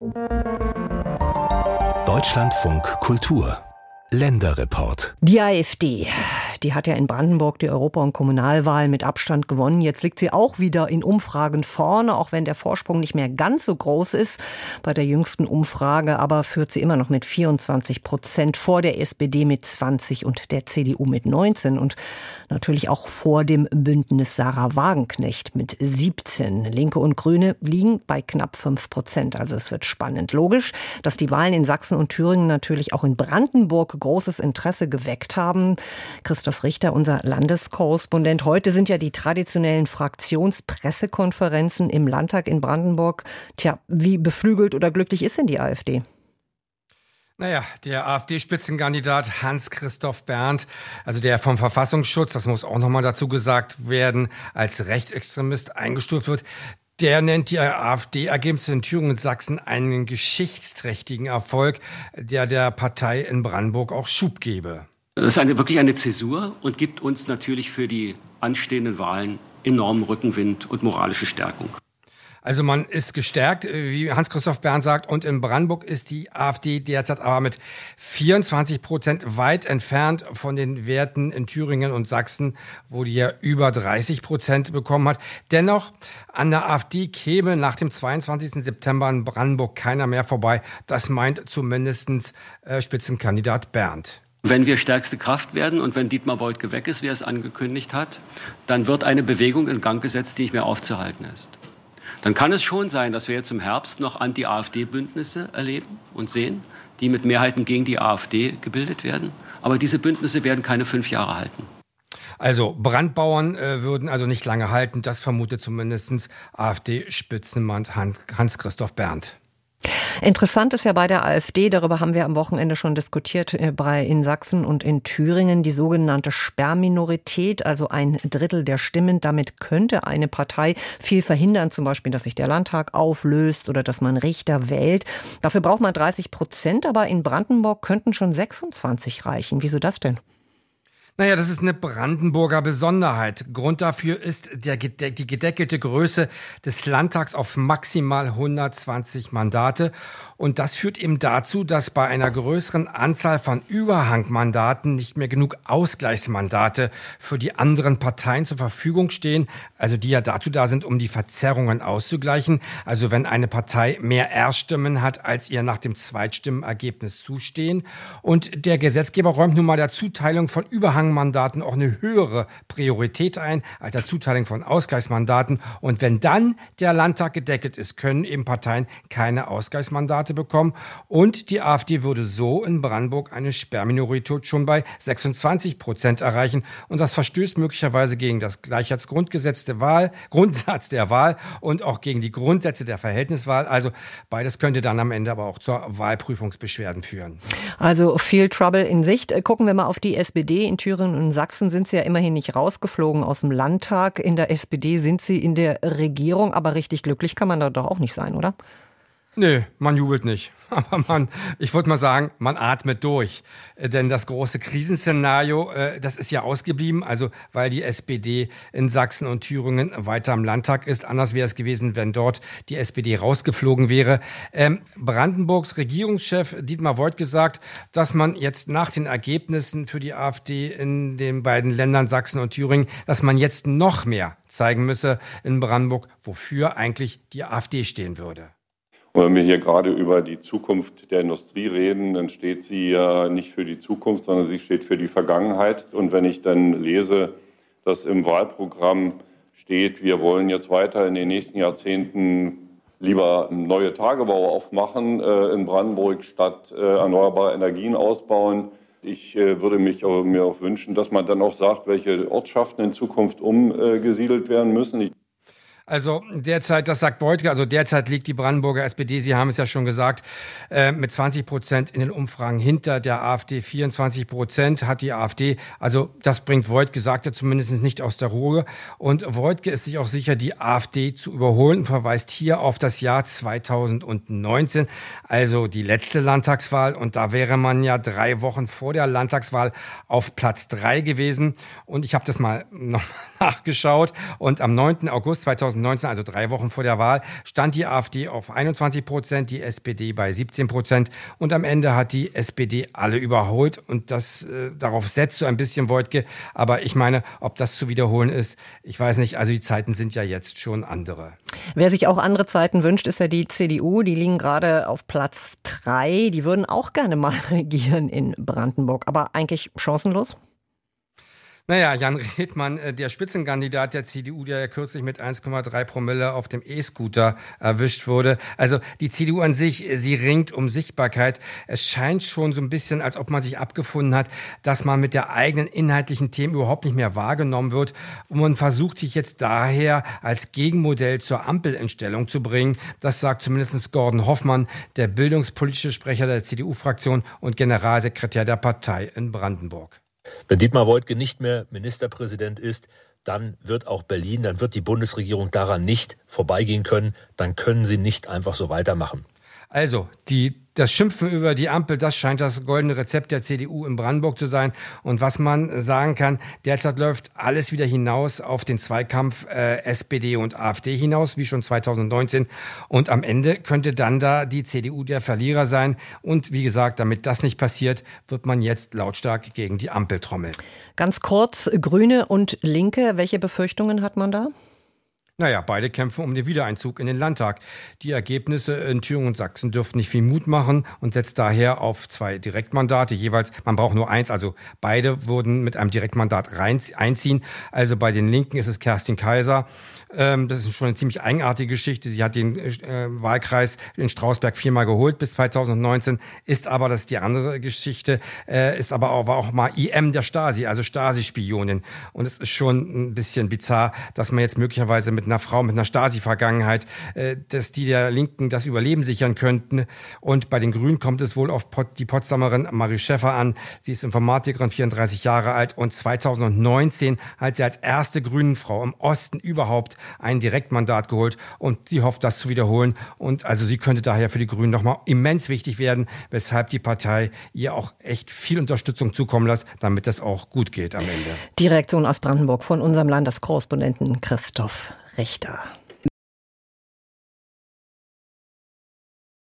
Deutschlandfunk Kultur Länderreport. Die AfD, die hat ja in Brandenburg die Europa- und Kommunalwahl mit Abstand gewonnen. Jetzt liegt sie auch wieder in Umfragen vorne, auch wenn der Vorsprung nicht mehr ganz so groß ist. Bei der jüngsten Umfrage aber führt sie immer noch mit 24% vor der SPD mit 20 und der CDU mit 19 und natürlich auch vor dem Bündnis Sarah Wagenknecht mit 17. Linke und Grüne liegen bei knapp 5%. Also es wird spannend. Logisch, dass die Wahlen in Sachsen und Thüringen natürlich auch in Brandenburg großes Interesse geweckt haben. Christoph Richter, unser Landeskorrespondent. Heute sind ja die traditionellen Fraktionspressekonferenzen im Landtag in Brandenburg. Tja, wie beflügelt oder glücklich ist denn die AfD? Naja, der AfD-Spitzenkandidat Hans-Christoph Berndt, also der vom Verfassungsschutz, das muss auch nochmal dazu gesagt werden, als Rechtsextremist eingestuft wird, der nennt die AfD-Ergebnisse in Thüringen und Sachsen einen geschichtsträchtigen Erfolg, der Partei in Brandenburg auch Schub gebe. Das ist wirklich eine Zäsur und gibt uns natürlich für die anstehenden Wahlen enormen Rückenwind und moralische Stärkung. Also man ist gestärkt, wie Hans-Christoph Berndt sagt, und in Brandenburg ist die AfD derzeit aber mit 24% weit entfernt von den Werten in Thüringen und Sachsen, wo die ja über 30% bekommen hat. Dennoch, an der AfD käme nach dem 22. September in Brandenburg keiner mehr vorbei. Das meint zumindest Spitzenkandidat Berndt. Wenn wir stärkste Kraft werden und wenn Dietmar Woidke weg ist, wie er es angekündigt hat, dann wird eine Bewegung in Gang gesetzt, die nicht mehr aufzuhalten ist. Dann kann es schon sein, dass wir jetzt im Herbst noch Anti-AfD-Bündnisse erleben und sehen, die mit Mehrheiten gegen die AfD gebildet werden. Aber diese Bündnisse werden keine 5 Jahre halten. Also Brandbauern würden also nicht lange halten. Das vermutet zumindest AfD-Spitzenmann Hans-Christoph Berndt. Interessant ist ja bei der AfD, darüber haben wir am Wochenende schon diskutiert, in Sachsen und in Thüringen, die sogenannte Sperrminorität, also 1/3 der Stimmen. Damit könnte eine Partei viel verhindern, zum Beispiel, dass sich der Landtag auflöst oder dass man Richter wählt. Dafür braucht man 30%, aber in Brandenburg könnten schon 26 reichen. Wieso das denn? Naja, das ist eine Brandenburger Besonderheit. Grund dafür ist die gedeckelte Größe des Landtags auf maximal 120 Mandate. Und das führt eben dazu, dass bei einer größeren Anzahl von Überhangmandaten nicht mehr genug Ausgleichsmandate für die anderen Parteien zur Verfügung stehen. Also die ja dazu da sind, um die Verzerrungen auszugleichen. Also wenn eine Partei mehr Erststimmen hat, als ihr nach dem Zweitstimmenergebnis zustehen. Und der Gesetzgeber räumt nun mal der Zuteilung von Überhangmandaten auch eine höhere Priorität ein als der Zuteilung von Ausgleichsmandaten. Und wenn dann der Landtag gedeckelt ist, können eben Parteien keine Ausgleichsmandate bekommen. Und die AfD würde so in Brandenburg eine Sperrminorität schon bei 26% erreichen. Und das verstößt möglicherweise gegen das Gleichheitsgrundgesetz Grundsatz der Wahl und auch gegen die Grundsätze der Verhältniswahl. Also beides könnte dann am Ende aber auch zur Wahlprüfungsbeschwerden führen. Also viel Trouble in Sicht. Gucken wir mal auf die SPD. In Thüringen und Sachsen sind sie ja immerhin nicht rausgeflogen aus dem Landtag. In der SPD sind sie in der Regierung. Aber richtig glücklich kann man da doch auch nicht sein, oder? Nö, man jubelt nicht. Aber ich würde mal sagen, man atmet durch. Denn das große Krisenszenario, das ist ja ausgeblieben. Also, weil die SPD in Sachsen und Thüringen weiter im Landtag ist. Anders wäre es gewesen, wenn dort die SPD rausgeflogen wäre. Brandenburgs Regierungschef Dietmar Woidke sagt, dass man jetzt nach den Ergebnissen für die AfD in den beiden Ländern Sachsen und Thüringen, dass man jetzt noch mehr zeigen müsse in Brandenburg, wofür eigentlich die AfD stehen würde. Und wenn wir hier gerade über die Zukunft der Industrie reden, dann steht sie ja nicht für die Zukunft, sondern sie steht für die Vergangenheit. Und wenn ich dann lese, dass im Wahlprogramm steht, wir wollen jetzt weiter in den nächsten Jahrzehnten lieber neue Tagebau aufmachen in Brandenburg statt erneuerbare Energien ausbauen. Ich würde mir auch wünschen, dass man dann auch sagt, welche Ortschaften in Zukunft umgesiedelt werden müssen. Also derzeit, das sagt Woidke, also derzeit liegt die Brandenburger SPD, Sie haben es ja schon gesagt, mit 20% in den Umfragen hinter der AfD. 24% hat die AfD. Also das bringt Woidke, sagt er zumindest nicht aus der Ruhe. Und Woidke ist sich auch sicher, die AfD zu überholen und verweist hier auf das Jahr 2019, also die letzte Landtagswahl. Und da wäre man ja 3 Wochen vor der Landtagswahl auf Platz 3 gewesen. Und ich habe das mal noch nachgeschaut. Und am 9. August 2019 2019, also 3 Wochen vor der Wahl, stand die AfD auf 21%, die SPD bei 17% und am Ende hat die SPD alle überholt und das darauf setzt so ein bisschen Wojtke. Aber ich meine, ob das zu wiederholen ist, ich weiß nicht. Also die Zeiten sind ja jetzt schon andere. Wer sich auch andere Zeiten wünscht, ist ja die CDU. Die liegen gerade auf Platz 3. Die würden auch gerne mal regieren in Brandenburg. Aber eigentlich chancenlos? Naja, Jan Redmann, der Spitzenkandidat der CDU, der ja kürzlich mit 1,3 Promille auf dem E-Scooter erwischt wurde. Also die CDU an sich, sie ringt um Sichtbarkeit. Es scheint schon so ein bisschen, als ob man sich abgefunden hat, dass man mit der eigenen inhaltlichen Themen überhaupt nicht mehr wahrgenommen wird. Und man versucht sich jetzt daher als Gegenmodell zur Ampel in Stellung zu bringen. Das sagt zumindest Gordon Hoffmann, der bildungspolitische Sprecher der CDU-Fraktion und Generalsekretär der Partei in Brandenburg. Wenn Dietmar Woidke nicht mehr Ministerpräsident ist, dann wird auch Berlin, dann wird die Bundesregierung daran nicht vorbeigehen können. Dann können sie nicht einfach so weitermachen. Also, das Schimpfen über die Ampel, das scheint das goldene Rezept der CDU in Brandenburg zu sein. Und was man sagen kann, derzeit läuft alles wieder hinaus auf den Zweikampf SPD und AfD hinaus, wie schon 2019. Und am Ende könnte dann da die CDU der Verlierer sein. Und wie gesagt, damit das nicht passiert, wird man jetzt lautstark gegen die Ampel trommeln. Ganz kurz, Grüne und Linke, welche Befürchtungen hat man da? Naja, beide kämpfen um den Wiedereinzug in den Landtag. Die Ergebnisse in Thüringen und Sachsen dürften nicht viel Mut machen und setzt daher auf 2 Direktmandate jeweils. Man braucht nur 1, also beide würden mit einem Direktmandat einziehen. Also bei den Linken ist es Kerstin Kaiser. Das ist schon eine ziemlich eigenartige Geschichte. Sie hat den Wahlkreis in Strausberg 4-mal geholt bis 2019. Ist aber, das ist die andere Geschichte, war auch mal IM der Stasi, also Stasi-Spionin. Und es ist schon ein bisschen bizarr, dass man jetzt möglicherweise mit einer Frau mit einer Stasi-Vergangenheit, dass die der Linken das Überleben sichern könnten. Und bei den Grünen kommt es wohl auf die Potsdamerin Marie Schäffer an. Sie ist Informatikerin, 34 Jahre alt und 2019 hat sie als erste Grünenfrau im Osten überhaupt ein Direktmandat geholt und sie hofft, das zu wiederholen. Und also sie könnte daher für die Grünen nochmal immens wichtig werden, weshalb die Partei ihr auch echt viel Unterstützung zukommen lässt, damit das auch gut geht am Ende. Die Reaktion aus Brandenburg von unserem Landeskorrespondenten Christoph Richter.